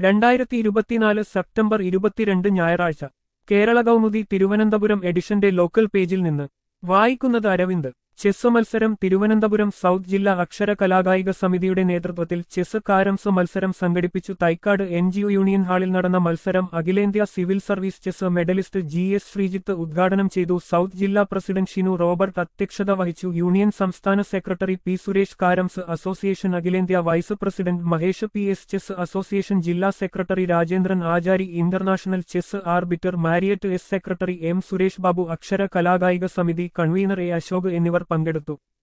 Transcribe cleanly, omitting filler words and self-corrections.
2024 September 22 ഞായറാഴ്ച കേരള കൗമുദി തിരുവനന്തപുരം എഡിഷന്റെ local പേജിൽ നിന്ന് വായിക്കുന്നത് അരവിന്ദ്. ചെസ് മത്സരം തിരുവനന്തപുരം സൗത്ത് ജില്ലാ അക്ഷര കലാകായിക സമിതിയുടെ നേതൃത്വത്തിൽ ചെസ് കാരംസ് മത്സരം സംഘടിപ്പിച്ചു. തൈക്കാട് NGO യൂണിയൻ ഹാളിൽ നടന്ന മത്സരം അഖിലേന്ത്യാ civil service chess medalist GS Sreejith ഉദ്ഘാടനം ചെയ്തു. സൗത്ത് ജില്ലാ പ്രസിഡന്റ് ഷിനു റോബർട്ട് അധ്യക്ഷത വഹിച്ചു. യൂണിയൻ സംസ്ഥാന secretary P Suresh, carroms association അഖിലേന്ത്യാ vice president Mahesh PS, chess association ജില്ലാ secretary Rajendran Achari, international chess arbiter മാരിയറ്റ് S secretary M Suresh Babu, അക്ഷര കലാകായിക സമിതി കൺവീനർ A അശോക് എന്നിവർ പങ്കെടുത്തു.